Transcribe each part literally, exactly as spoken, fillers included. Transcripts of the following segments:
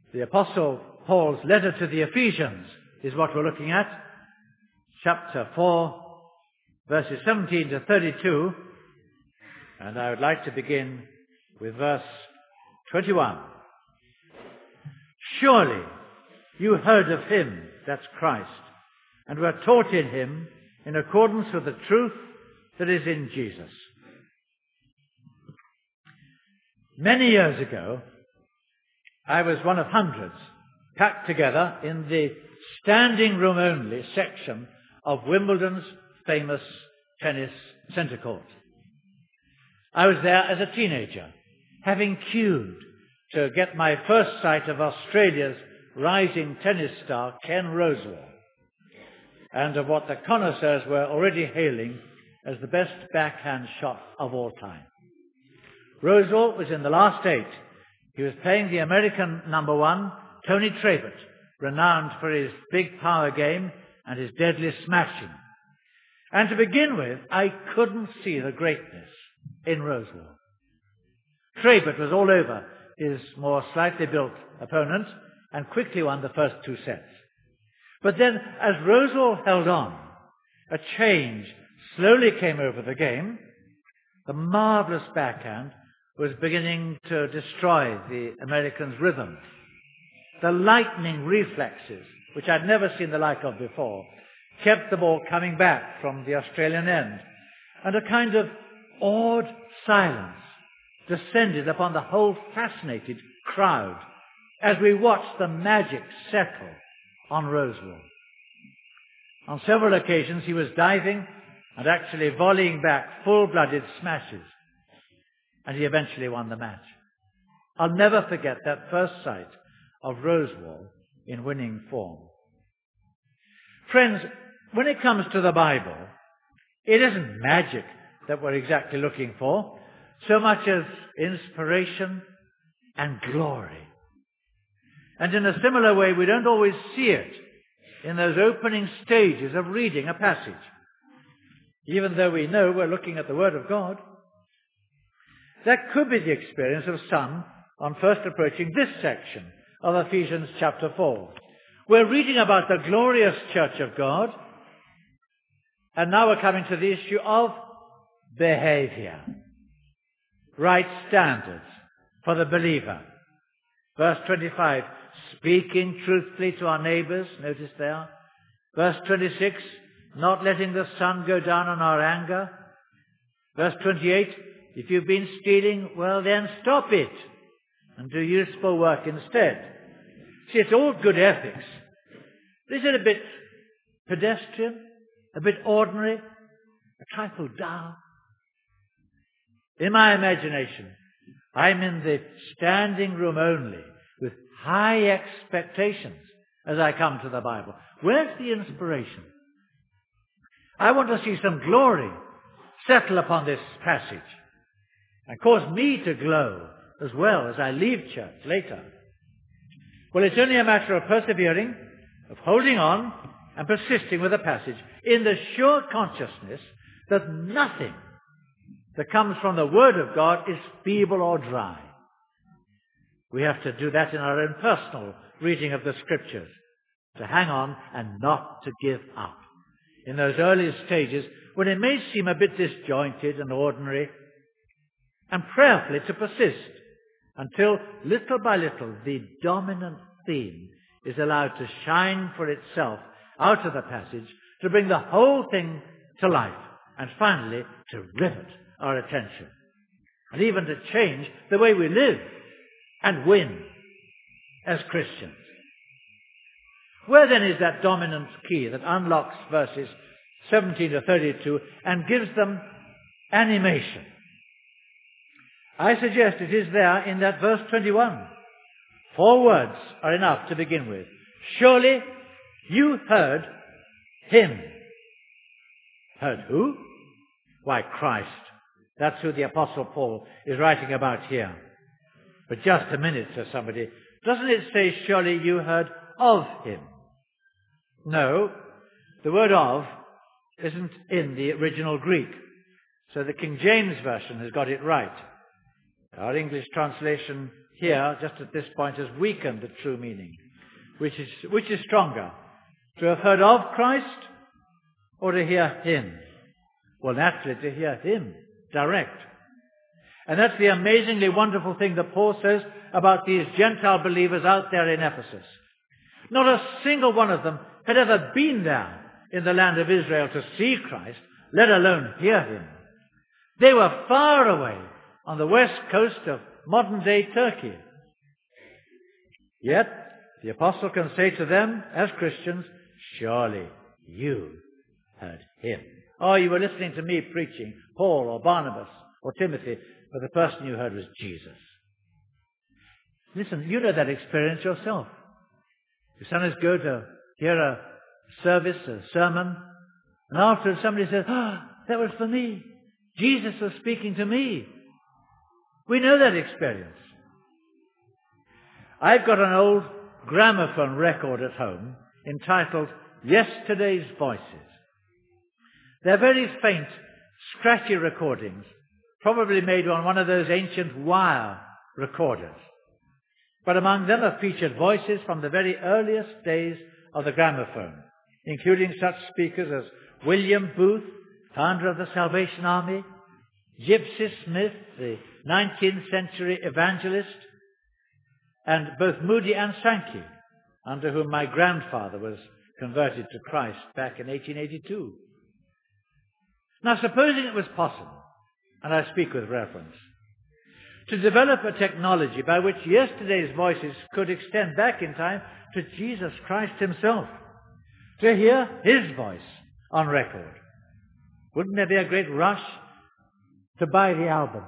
The Apostle Paul's letter to the Ephesians is what we're looking at. Chapter four, verses seventeen to thirty-two. And I would like to begin with verse twenty-one. Surely you heard of him, that's Christ, and were taught in him in accordance with the truth that is in Jesus. Many years ago, I was one of hundreds packed together in the standing room only section of Wimbledon's famous tennis centre court. I was there as a teenager, having queued to get my first sight of Australia's rising tennis star, Ken Rosewall, and of what the connoisseurs were already hailing as the best backhand shot of all time. Rosewall was in the last eight. He was playing the American number one, Tony Trabert, renowned for his big power game and his deadly smashing. And to begin with, I couldn't see the greatness in Rosewall. Trabert was all over his more slightly built opponent and quickly won the first two sets. But then, as Rosewall held on, a change slowly came over the game. The marvelous backhand was beginning to destroy the American's rhythm. The lightning reflexes, which I'd never seen the like of before, kept the ball coming back from the Australian end, and a kind of awed silence descended upon the whole fascinated crowd as we watched the magic settle on Rosewall. On several occasions he was diving and actually volleying back full-blooded smashes, and he eventually won the match. I'll never forget that first sight of Rosewall in winning form. Friends, when it comes to the Bible, it isn't magic that we're exactly looking for, so much as inspiration and glory. And in a similar way, we don't always see it in those opening stages of reading a passage, even though we know we're looking at the Word of God. That could be the experience of some on first approaching this section of Ephesians chapter four. We're reading about the glorious church of God, and now we're coming to the issue of behavior, right standards for the believer. Verse twenty-five, speaking truthfully to our neighbors, notice there. Verse twenty-six, not letting the sun go down on our anger. Verse twenty-eight, if you've been stealing, well then stop it and do useful work instead. See, it's all good ethics. Is it a bit pedestrian, a bit ordinary, a trifle dull? In my imagination, I'm in the standing room only with high expectations as I come to the Bible. Where's the inspiration? I want to see some glory settle upon this passage and cause me to glow as well as I leave church later. Well, it's only a matter of persevering, of holding on and persisting with the passage in the sure consciousness that nothing that comes from the Word of God is feeble or dry. We have to do that in our own personal reading of the Scriptures, to hang on and not to give up. In those early stages, when it may seem a bit disjointed and ordinary, and prayerfully to persist until little by little the dominant theme is allowed to shine for itself out of the passage to bring the whole thing to life and finally to rivet our attention and even to change the way we live and win as Christians. Where then is that dominant key that unlocks verses seventeen to thirty-two and gives them animation? I suggest it is there in that verse twenty-one. Four words are enough to begin with. Surely you heard him. Heard who? Why, Christ. That's who the Apostle Paul is writing about here. But just a minute, says somebody. Doesn't it say, surely you heard of him? No, the word of isn't in the original Greek. So the King James Version has got it right. Our English translation here, just at this point, has weakened the true meaning. Which is, which is stronger? To have heard of Christ or to hear him? Well, naturally, to hear him direct. And that's the amazingly wonderful thing that Paul says about these Gentile believers out there in Ephesus. Not a single one of them had ever been there in the land of Israel to see Christ, let alone hear him. They were far away on the west coast of modern-day Turkey. Yet, the apostle can say to them, as Christians, surely you heard him. Oh, you were listening to me preaching, Paul or Barnabas or Timothy, but the person you heard was Jesus. Listen, you know that experience yourself. You sometimes go to hear a service, a sermon, and afterwards somebody says, ah, oh, that was for me. Jesus was speaking to me. We know that experience. I've got an old gramophone record at home entitled Yesterday's Voices. They're very faint, scratchy recordings, probably made on one of those ancient wire recorders. But among them are featured voices from the very earliest days of the gramophone, including such speakers as William Booth, founder of the Salvation Army, Gypsy Smith, the nineteenth century evangelist, and both Moody and Sankey, under whom my grandfather was converted to Christ back in eighteen eighty-two. Now, supposing it was possible, and I speak with reference, to develop a technology by which yesterday's voices could extend back in time to Jesus Christ himself, to hear his voice on record, wouldn't there be a great rush to buy the album?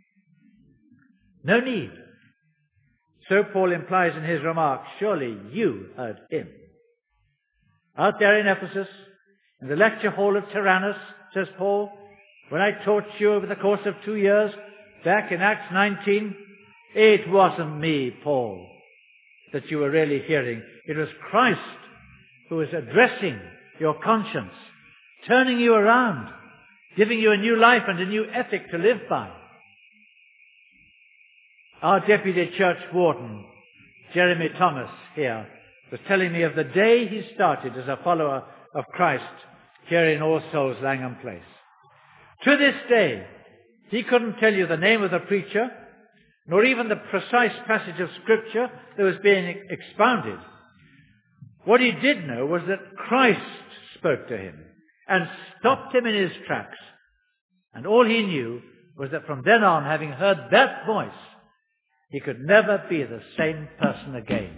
No need. So Paul implies in his remarks, surely you heard him. Out there in Ephesus, in the lecture hall of Tyrannus, says Paul, when I taught you over the course of two years, back in Acts nineteen, it wasn't me, Paul, that you were really hearing. It was Christ who was addressing your conscience, turning you around, giving you a new life and a new ethic to live by. Our deputy church warden, Jeremy Thomas, here, was telling me of the day he started as a follower of Christ here in All Souls Langham Place. To this day, he couldn't tell you the name of the preacher, nor even the precise passage of Scripture that was being expounded. What he did know was that Christ spoke to him and stopped him in his tracks. And all he knew was that from then on, having heard that voice, he could never be the same person again.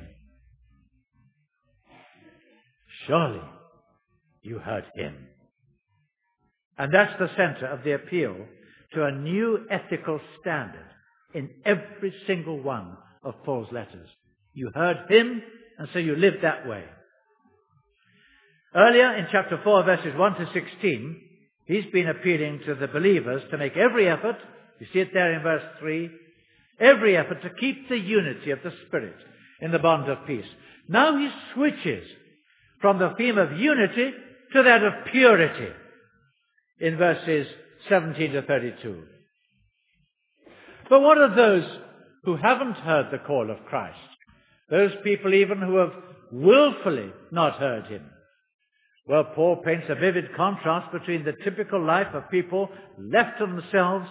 Surely you heard him. And that's the center of the appeal to a new ethical standard in every single one of Paul's letters. You heard him, and so you live that way. Earlier in chapter four, verses one to sixteen, he's been appealing to the believers to make every effort, you see it there in verse three, every effort to keep the unity of the Spirit in the bond of peace. Now he switches from the theme of unity to that of purity in verses seventeen to thirty-two. But what are those who haven't heard the call of Christ? Those people even who have willfully not heard him. Well, Paul paints a vivid contrast between the typical life of people left to themselves,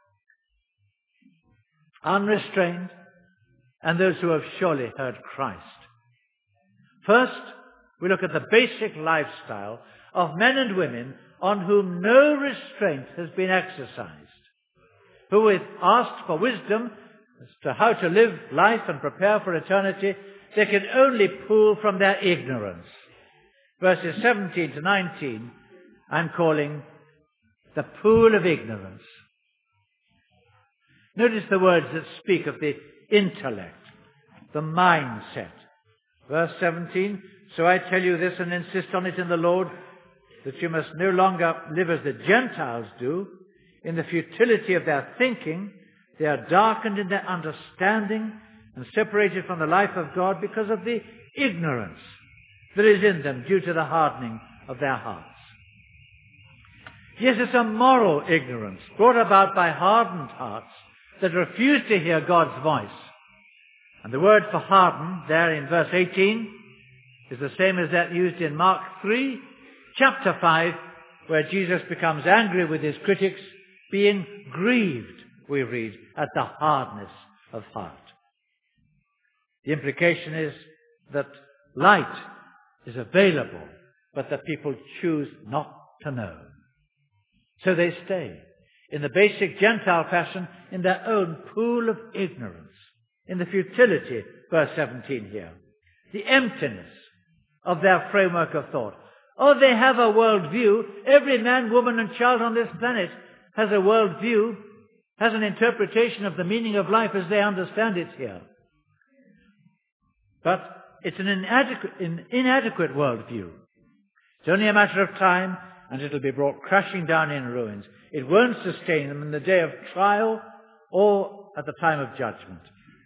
unrestrained, and those who have surely heard Christ. First, we look at the basic lifestyle of men and women on whom no restraint has been exercised, who, with asked for wisdom as to how to live life and prepare for eternity, they can only pull from their ignorance. Verses seventeen to nineteen, I'm calling the pool of ignorance. Notice the words that speak of the intellect, the mindset. Verse seventeen, so I tell you this and insist on it in the Lord, that you must no longer live as the Gentiles do, in the futility of their thinking. They are darkened in their understanding and separated from the life of God because of the ignorance that is in them due to the hardening of their hearts. Yes, it's a moral ignorance brought about by hardened hearts that refuse to hear God's voice And the word for harden there in verse eighteen is the same as that used in Mark three, chapter five, where Jesus becomes angry with his critics, being grieved, we read, at the hardness of heart. The implication is that light is available, but that people choose not to know. So they stay in the basic Gentile fashion in their own pool of ignorance, in the futility, verse seventeen here, the emptiness of their framework of thought. Oh, they have a world view. Every man, woman and child on this planet has a world view, has an interpretation of the meaning of life as they understand it here. But it's an inadequate, an inadequate worldview. It's only a matter of time, and it'll be brought crashing down in ruins. It won't sustain them in the day of trial or at the time of judgment.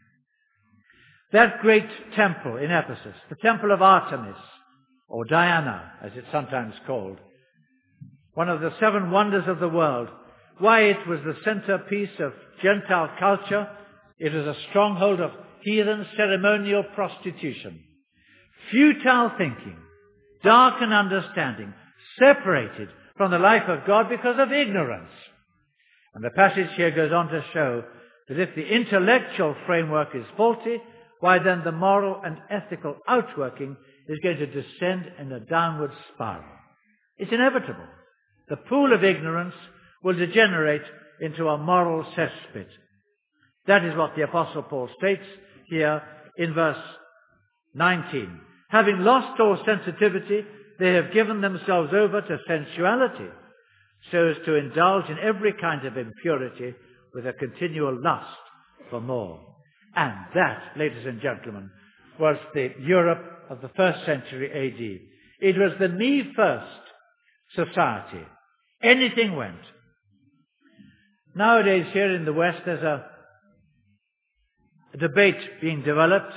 That great temple in Ephesus, the temple of Artemis, or Diana, as it's sometimes called, one of the seven wonders of the world, why it was the centerpiece of Gentile culture. It was a stronghold of heathen ceremonial prostitution, futile thinking, darkened understanding, separated from the life of God because of ignorance. And the passage here goes on to show that if the intellectual framework is faulty, why then the moral and ethical outworking is going to descend in a downward spiral. It's inevitable. The pool of ignorance will degenerate into a moral cesspit. That is what the Apostle Paul states here in verse nineteen. Having lost all sensitivity, they have given themselves over to sensuality, so as to indulge in every kind of impurity with a continual lust for more. And that, ladies and gentlemen, was the Europe of the first century A D. It was the me-first society. Anything went. Nowadays here in the West there's a, a debate being developed,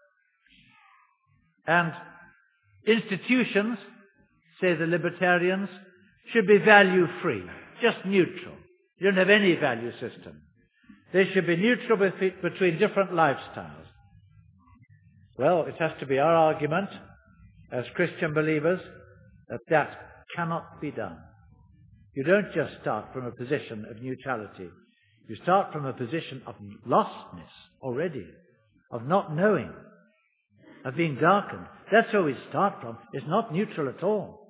and institutions, say the libertarians, should be value-free, just neutral. You don't have any value system. They should be neutral between different lifestyles. Well, it has to be our argument as Christian believers that that cannot be done. You don't just start from a position of neutrality. You start from a position of lostness already, of not knowing, of being darkened. That's where we start from. It's not neutral at all.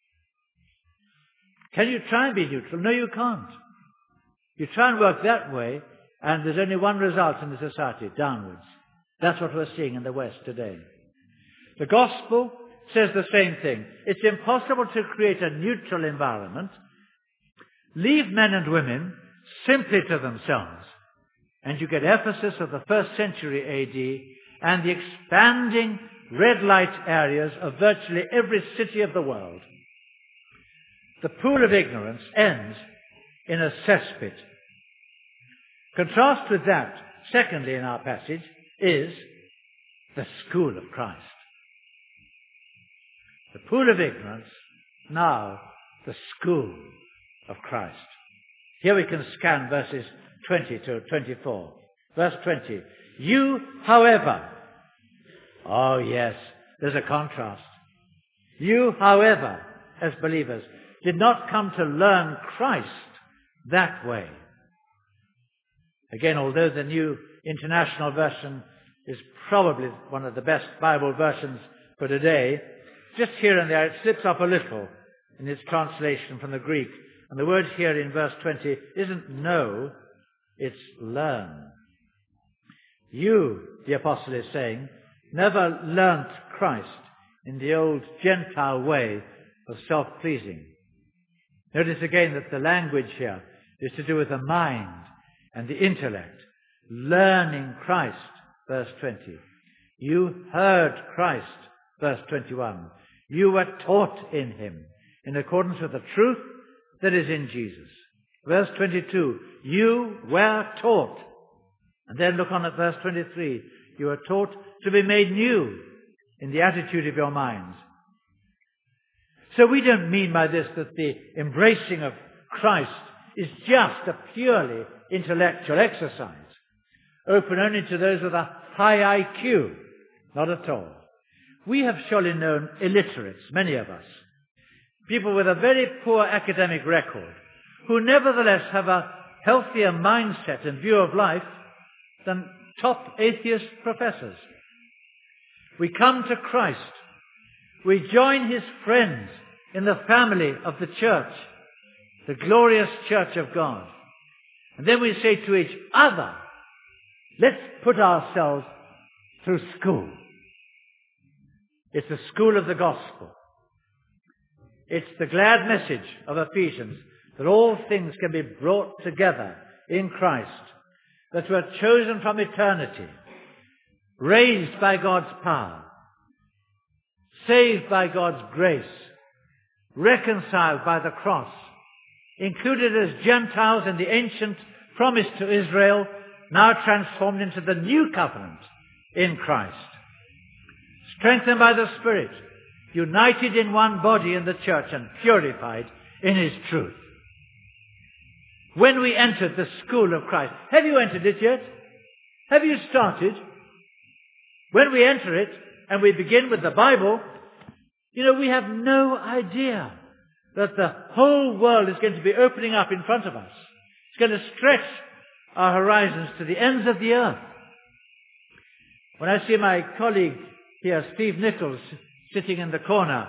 Can you try and be neutral? No, you can't. You try and work that way, and there's only one result in the society, downwards. That's what we're seeing in the West today. The gospel says the same thing. It's impossible to create a neutral environment, leave men and women simply to themselves, and you get Ephesus of the first century A D and the expanding red light areas of virtually every city of the world. The pool of ignorance ends in a cesspit. Contrast with that, secondly in our passage, is the school of Christ. The pool of ignorance, now the school of Christ. Here we can scan verses twenty to twenty-four. Verse twenty. You, however, oh yes, there's a contrast. You, however, as believers, did not come to learn Christ that way. Again, although the New International Version is probably one of the best Bible versions for today, just here and there it slips up a little in its translation from the Greek. And the word here in verse twenty isn't know, it's learn. You, the apostle is saying, never learnt Christ in the old Gentile way of self-pleasing. Notice again that the language here is to do with the mind and the intellect. Learning Christ, verse twenty. You heard Christ, verse twenty-one. You were taught in him, in accordance with the truth that is in Jesus. Verse twenty-two. You were taught. And then look on at verse twenty-three. You are taught to be made new in the attitude of your minds. So we don't mean by this that the embracing of Christ is just a purely intellectual exercise, open only to those with a high I Q. Not at all. We have surely known illiterates, many of us, people with a very poor academic record, who nevertheless have a healthier mindset and view of life than top atheist professors. We come to Christ. We join his friends in the family of the church, the glorious church of God. And then we say to each other, let's put ourselves through school. It's the school of the gospel. It's the glad message of Ephesians that all things can be brought together in Christ, that we're chosen from eternity, raised by God's power, saved by God's grace, reconciled by the cross, included as Gentiles in the ancient promise to Israel, now transformed into the new covenant in Christ, strengthened by the Spirit, united in one body in the church and purified in his truth. When we entered the school of Christ, have you entered it yet? Have you started? When we enter it and we begin with the Bible, you know, we have no idea that the whole world is going to be opening up in front of us. It's going to stretch our horizons to the ends of the earth. When I see my colleague here, Steve Nichols, sitting in the corner,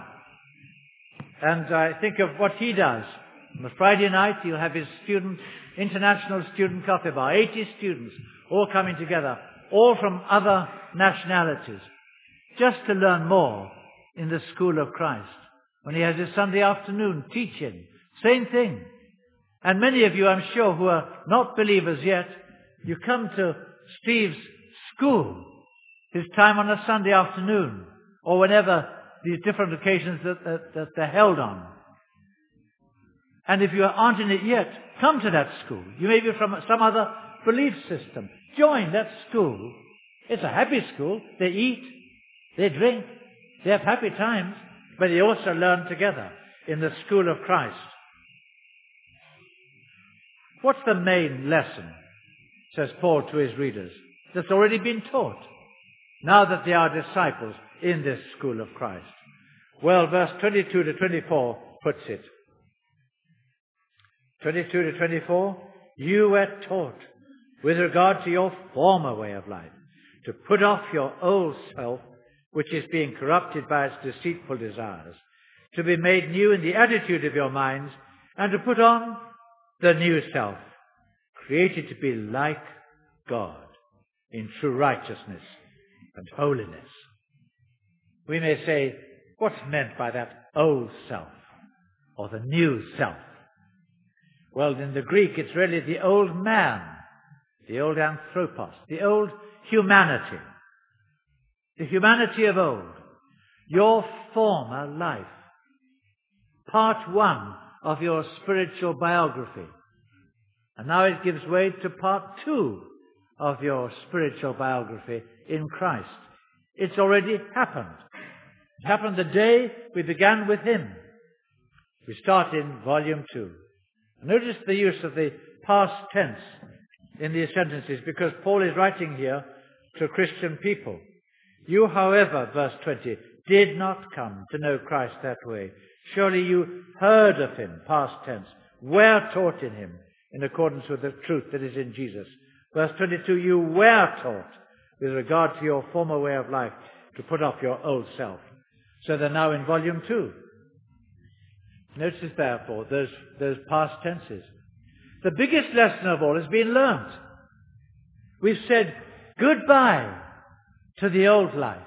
and I think of what he does. On a Friday night, he'll have his student, international student coffee bar, eighty students, all coming together, all from other nationalities, just to learn more in the school of Christ. When he has his Sunday afternoon teaching, same thing. And many of you, I'm sure, who are not believers yet, you come to Steve's school, his time on a Sunday afternoon, or whenever these different occasions that, that, that they're held on. And if you aren't in it yet, come to that school. You may be from some other belief system. Join that school. It's a happy school. They eat, they drink, they have happy times, but they also learn together in the school of Christ. What's the main lesson, says Paul to his readers, that's already been taught, now that they are disciples in this school of Christ? Well, verse twenty-two to twenty-four puts it. twenty-two to twenty-four, you were taught with regard to your former way of life, to put off your old self, which is being corrupted by its deceitful desires, to be made new in the attitude of your minds, and to put on the new self, created to be like God in true righteousness and holiness. We may say, what's meant by that old self or the new self? Well, in the Greek, it's really the old man, the old anthropos, the old humanity, the humanity of old, your former life, part one of your spiritual biography. And now it gives way to part two of your spiritual biography in Christ. It's already happened. It happened the day we began with him. We start in volume two. Notice the use of the past tense in these sentences, because Paul is writing here to Christian people. You, however, verse twenty, did not come to know Christ that way. Surely you heard of him, past tense, were taught in him, in accordance with the truth that is in Jesus. Verse twenty-two, you were taught with regard to your former way of life to put off your old self. So they're now in volume two. Notice, therefore, those, those past tenses. The biggest lesson of all has been learnt. We've said goodbye to the old life.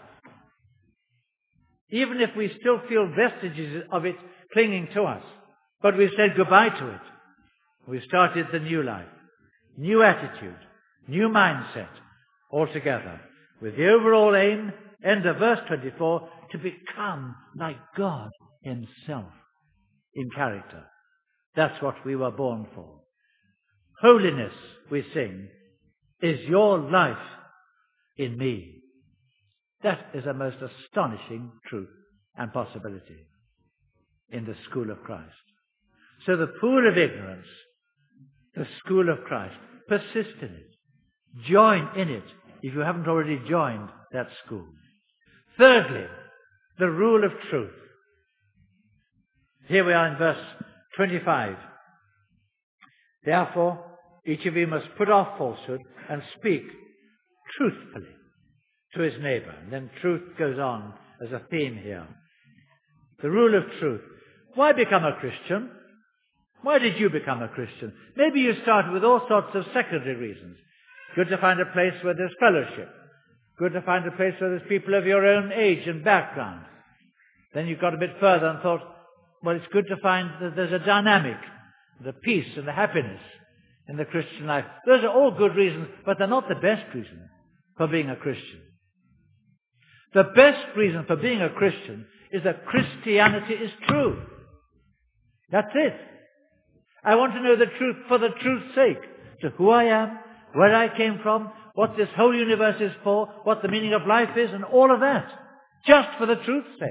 Even if we still feel vestiges of it clinging to us. But we've said goodbye to it. We've started the new life. New attitude. New mindset. Altogether. With the overall aim, end of verse twenty-four, to become like God himself in character. That's what we were born for. Holiness, we sing, is your life in me. That is a most astonishing truth and possibility in the school of Christ. So the pool of ignorance, the school of Christ, persist in it. Join in it if you haven't already joined that school. Thirdly, the rule of truth. Here we are in verse twenty-five. Therefore, each of you must put off falsehood and speak truthfully to his neighbor. And then truth goes on as a theme here. The rule of truth. Why become a Christian? Why did you become a Christian? Maybe you started with all sorts of secondary reasons. Good to find a place where there's fellowship. Good to find a place where there's people of your own age and background. Then you got a bit further and thought, well, it's good to find that there's a dynamic, the peace and the happiness in the Christian life. Those are all good reasons, but they're not the best reason for being a Christian. The best reason for being a Christian is that Christianity is true. That's it. I want to know the truth for the truth's sake. So who I am, where I came from, what this whole universe is for, what the meaning of life is, and all of that. Just for the truth's sake.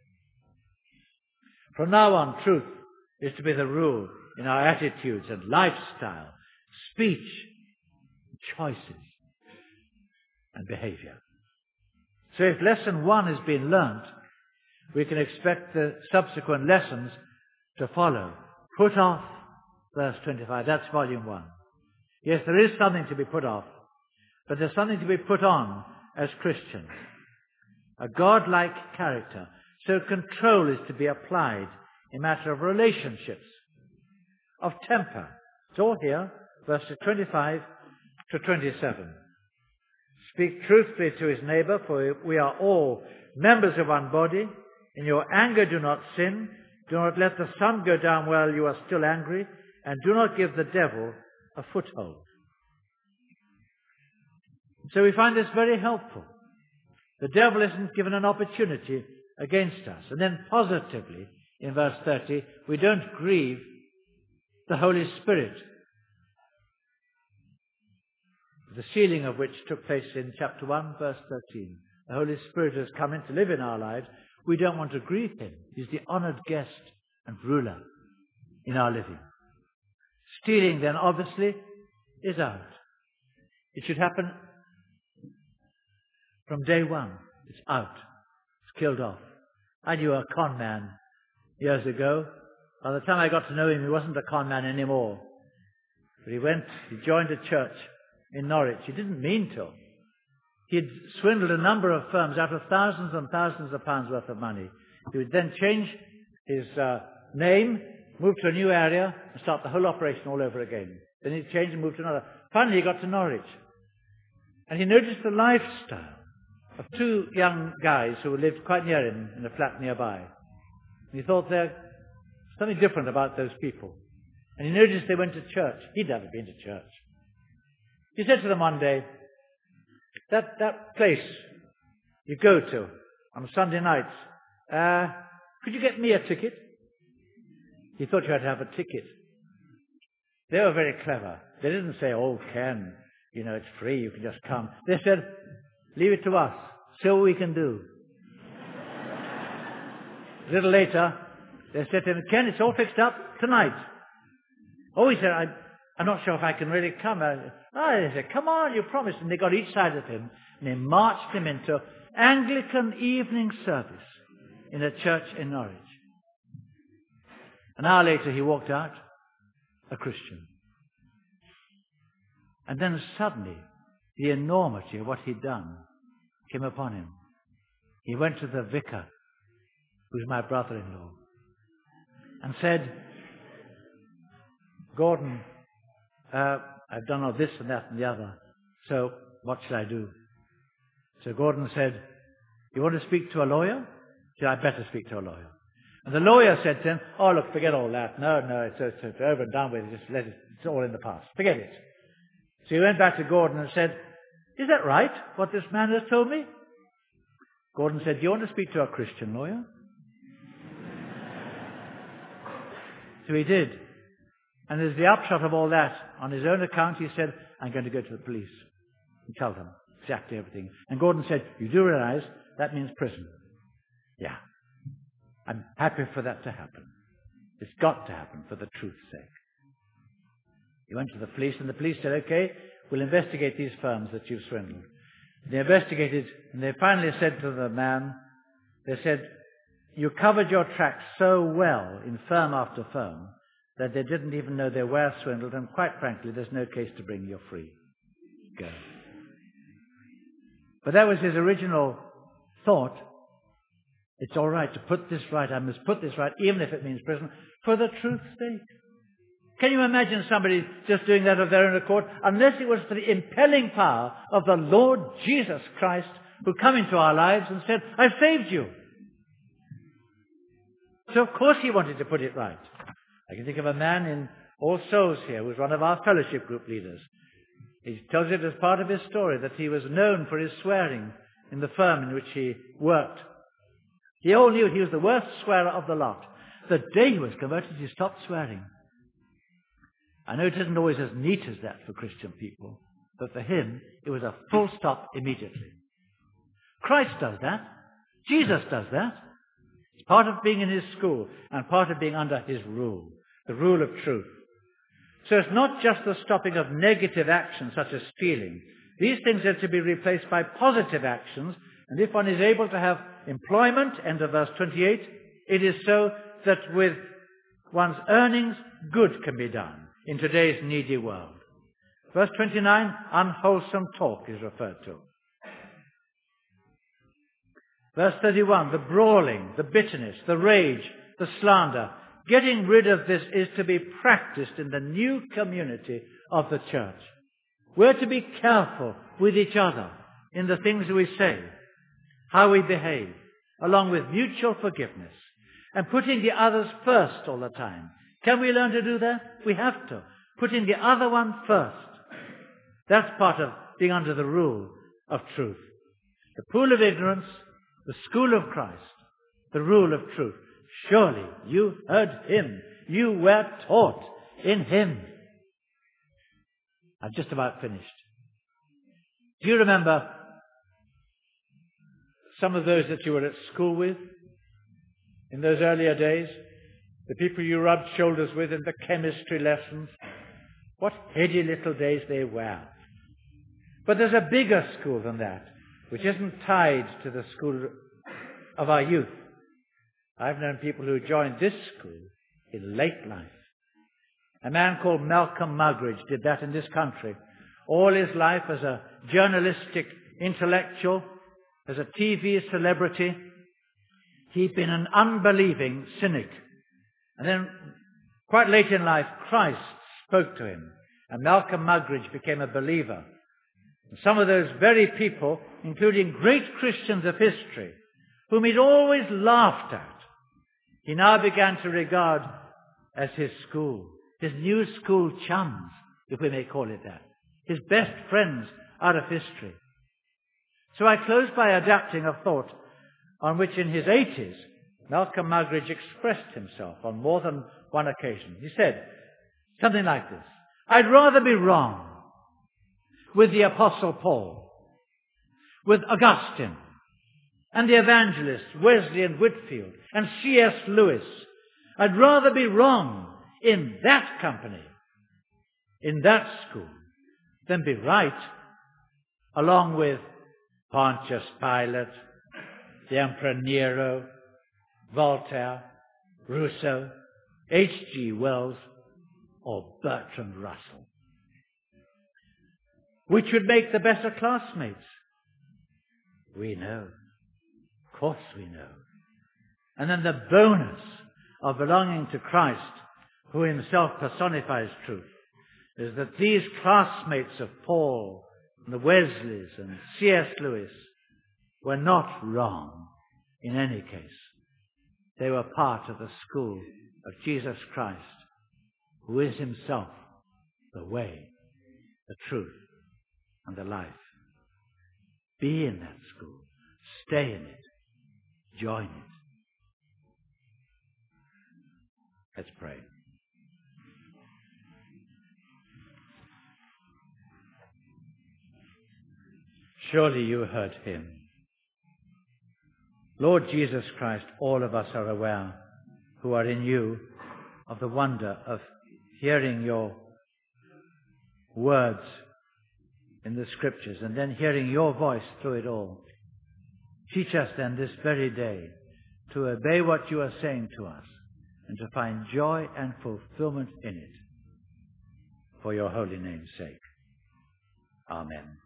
From now on, truth is to be the rule in our attitudes and lifestyle, speech, choices, and behavior. So if lesson one has been learnt, we can expect the subsequent lessons to follow. Put off, verse twenty-five, that's volume one. Yes, there is something to be put off, but there's something to be put on as Christians. A God-like character. So control is to be applied in matter of relationships, of temper. It's all here, verses twenty-five to twenty-seven. Speak truthfully to his neighbor, for we are all members of one body. In your anger do not sin. Do not let the sun go down while you are still angry. And do not give the devil a foothold. So we find this very helpful. The devil isn't given an opportunity against us. And then positively, in verse thirty, we don't grieve the Holy Spirit, the sealing of which took place in chapter one, verse thirteen. The Holy Spirit has come in to live in our lives. We don't want to grieve him. He's the honored guest and ruler in our living. Stealing then, obviously, is out. It should happen from day one. It's out. It's killed off. I knew a con man years ago. By the time I got to know him, he wasn't a con man anymore. But he went, he joined a church in Norwich. He didn't mean to. He'd swindled a number of firms out of thousands and thousands of pounds worth of money. He would then change his uh, name, move to a new area, and start the whole operation all over again. Then he'd change and move to another. Finally, he got to Norwich. And he noticed the lifestyle of two young guys who lived quite near him in a flat nearby. And he thought there's something different about those people. And he noticed they went to church. He'd never been to church. He said to them one day, that, that place you go to on Sunday nights, uh, could you get me a ticket? He thought you had to have a ticket. They were very clever. They didn't say, oh, Ken, you know, it's free, you can just come. They said, leave it to us, see what we can do. A little later, they said to him, Ken, it's all fixed up tonight. Oh, he said, I, I'm not sure if I can really come. Oh, they said, come on, you promised. And they got each side of him, and they marched him into Anglican evening service in a church in Norwich. An hour later, he walked out, a Christian. And then suddenly, the enormity of what he'd done came upon him. He went to the vicar, who's my brother-in-law, and said, Gordon, uh, I've done all this and that and the other, so what should I do? So Gordon said, you want to speak to a lawyer? He said, I'd better speak to a lawyer. And the lawyer said to him, oh, look, forget all that. No, no, it's, it's, it's over and done with. Just let it, it's all in the past. Forget it. So he went back to Gordon and said, is that right, what this man has told me? Gordon said, do you want to speak to a Christian lawyer? So he did. And as the upshot of all that, on his own account, he said, I'm going to go to the police and tell them exactly everything. And Gordon said, you do realize that means prison. Yeah. I'm happy for that to happen. It's got to happen for the truth's sake. He went to the police, and the police said, okay, we'll investigate these firms that you've swindled. They investigated, and they finally said to the man, they said, you covered your tracks so well in firm after firm that they didn't even know they were swindled, and quite frankly, there's no case to bring you free. Go. But that was his original thought. It's all right to put this right. I must put this right, even if it means prison, for the truth's sake. Can you imagine somebody just doing that of their own accord? Unless it was for the impelling power of the Lord Jesus Christ, who come into our lives and said, I've saved you. So of course he wanted to put it right. I can think of a man in All Souls here who was one of our fellowship group leaders. He tells it as part of his story that he was known for his swearing in the firm in which he worked. He all knew he was the worst swearer of the lot. The day he was converted, he stopped swearing. I know it isn't always as neat as that for Christian people, but for him, it was a full stop immediately. Christ does that. Jesus does that. It's part of being in his school and part of being under his rule, the rule of truth. So it's not just the stopping of negative actions such as stealing. These things are to be replaced by positive actions, and if one is able to have employment, end of verse twenty-eight, it is so that with one's earnings, good can be done in today's needy world. Verse twenty-nine, unwholesome talk is referred to. Verse thirty-one, the brawling, the bitterness, the rage, the slander. Getting rid of this is to be practiced in the new community of the church. We're to be careful with each other in the things we say, how we behave, along with mutual forgiveness, and putting the others first all the time. Can we learn to do that? We have to. Putting the other one first. That's part of being under the rule of truth. The pool of ignorance, the school of Christ, the rule of truth. Surely you heard him. You were taught in him. I've just about finished. Do you remember some of those that you were at school with in those earlier days? The people you rubbed shoulders with in the chemistry lessons? What heady little days they were. But there's a bigger school than that, which isn't tied to the school of our youth. I've known people who joined this school in late life. A man called Malcolm Muggeridge did that in this country. All his life as a journalistic intellectual, as a T V celebrity, he'd been an unbelieving cynic. And then, quite late in life, Christ spoke to him, and Malcolm Muggeridge became a believer. And some of those very people, including great Christians of history, whom he'd always laughed at, he now began to regard as his school, his new school chums, if we may call it that, his best friends out of history. So I close by adapting a thought on which in his eighties, Malcolm Muggeridge expressed himself on more than one occasion. He said something like this: I'd rather be wrong with the Apostle Paul, with Augustine, and the evangelists Wesley and Whitfield, and C S Lewis. I'd rather be wrong in that company, in that school, than be right along with Pontius Pilate, the Emperor Nero, Voltaire, Rousseau, H G Wells, or Bertrand Russell. Which would make the better classmates? We know. Of course we know. And then the bonus of belonging to Christ, who himself personifies truth, is that these classmates of Paul and the Wesleys and C S Lewis were not wrong in any case. They were part of the school of Jesus Christ, who is himself the way, the truth, and the life. Be in that school. Stay in it. Join it. Let's pray. Surely you heard him. Lord Jesus Christ, all of us are aware who are in you of the wonder of hearing your words in the Scriptures and then hearing your voice through it all. Teach us then this very day to obey what you are saying to us and to find joy and fulfillment in it. For your holy name's sake. Amen.